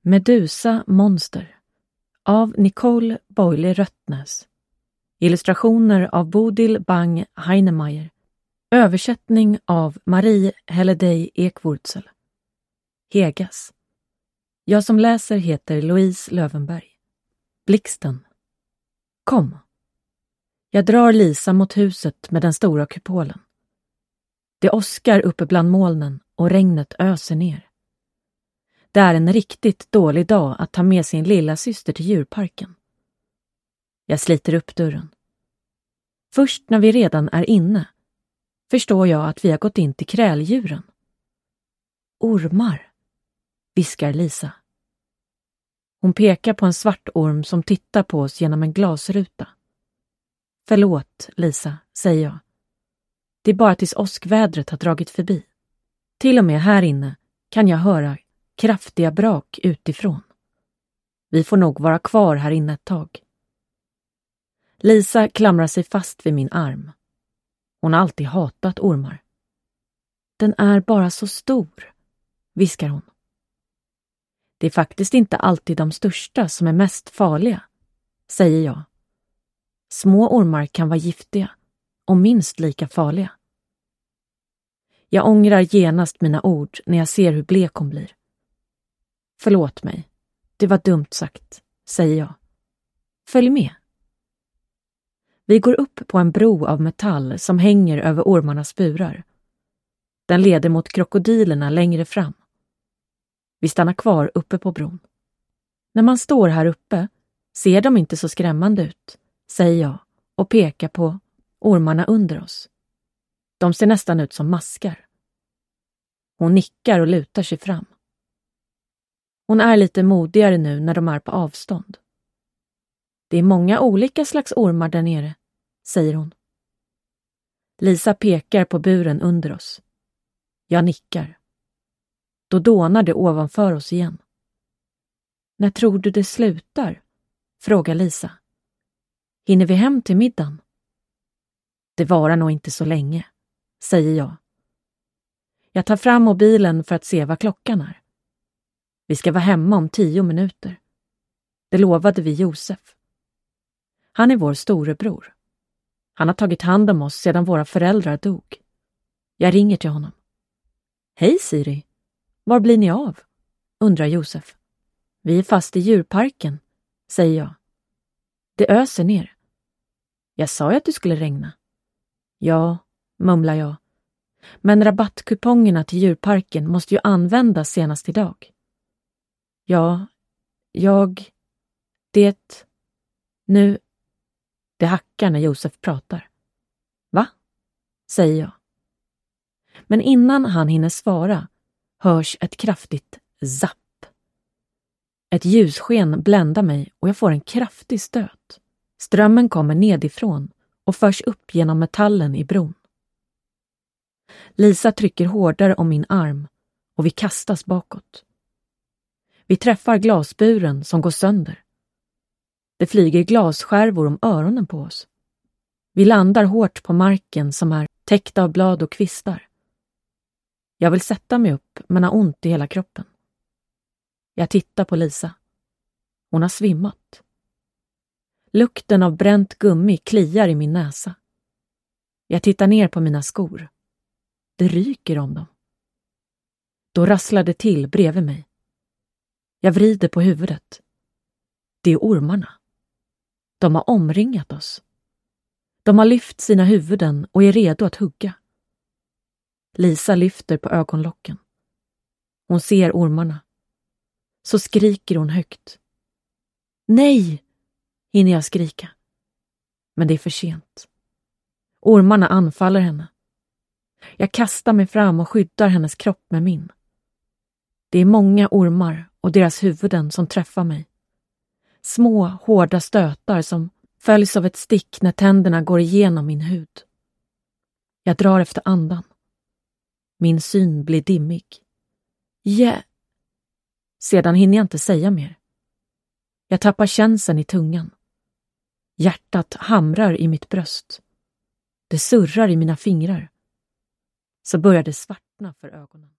Medusa monster av Nicole Boyle Röttnes. Illustrationer av Bodil Bang Heinemeyer. Översättning av Marie Helledey Ekwurzel. Hegas. Jag som läser heter Louise Lövenberg. Blixten. Kom. Jag drar Lisa mot huset med den stora kupolen. Det åskar uppe bland molnen och regnet öser ner. Det är en riktigt dålig dag att ta med sin lilla syster till djurparken. Jag sliter upp dörren. Först när vi redan är inne förstår jag att vi har gått in till kräldjuren. Ormar, viskar Lisa. Hon pekar på en svart orm som tittar på oss genom en glasruta. Förlåt, Lisa, säger jag. Det är bara tills åskvädret har dragit förbi. Till och med här inne kan jag höra kraftiga brak utifrån. Vi får nog vara kvar här inne ett tag. Lisa klamrar sig fast vid min arm. Hon har alltid hatat ormar. Den är bara så stor, viskar hon. Det är faktiskt inte alltid de största som är mest farliga, säger jag. Små ormar kan vara giftiga och minst lika farliga. Jag ångrar genast mina ord när jag ser hur blek hon blir. Förlåt mig, det var dumt sagt, säger jag. Följ med. Vi går upp på en bro av metall som hänger över ormarnas burar. Den leder mot krokodilerna längre fram. Vi stannar kvar uppe på bron. När man står här uppe ser de inte så skrämmande ut, säger jag och pekar på ormarna under oss. De ser nästan ut som maskar. Hon nickar och lutar sig fram. Hon är lite modigare nu när de är på avstånd. Det är många olika slags ormar där nere, säger hon. Lisa pekar på buren under oss. Jag nickar. Då dånar det ovanför oss igen. När tror du det slutar? Frågar Lisa. Hinner vi hem till middagen? Det varar nog inte så länge, säger jag. Jag tar fram mobilen för att se vad klockan är. Vi ska vara hemma om 10 minuter. Det lovade vi Josef. Han är vår storebror. Han har tagit hand om oss sedan våra föräldrar dog. Jag ringer till honom. Hej Siri, var blir ni av? Undrar Josef. Vi är fast i djurparken, säger jag. Det öser ner. Jag sa ju att det skulle regna. Ja, mumlar jag. Men rabattkupongerna till djurparken måste ju användas senast idag. Ja, nu... Det hackar när Josef pratar. Va? Säger jag. Men innan han hinner svara hörs ett kraftigt zapp. Ett ljussken bländar mig och jag får en kraftig stöt. Strömmen kommer nedifrån och förs upp genom metallen i bron. Lisa trycker hårdare om min arm och vi kastas bakåt. Vi träffar glasburen som går sönder. Det flyger glasskärvor om öronen på oss. Vi landar hårt på marken som är täckt av blad och kvistar. Jag vill sätta mig upp men har ont i hela kroppen. Jag tittar på Lisa. Hon har svimmat. Lukten av bränt gummi kliar i min näsa. Jag tittar ner på mina skor. Det ryker om dem. Då rasslar det till bredvid mig. Jag vrider på huvudet. Det är ormarna. De har omringat oss. De har lyft sina huvuden och är redo att hugga. Lisa lyfter på ögonlocken. Hon ser ormarna. Så skriker hon högt. Nej, hinner jag skrika. Men det är för sent. Ormarna anfaller henne. Jag kastar mig fram och skyddar hennes kropp med min. Det är många ormar och deras huvuden som träffar mig. Små, hårda stötar som följs av ett stick när tänderna går igenom min hud. Jag drar efter andan. Min syn blir dimmig. Sedan hinner jag inte säga mer. Jag tappar känseln i tungan. Hjärtat hamrar i mitt bröst. Det surrar i mina fingrar. Så börjar det svartna för ögonen.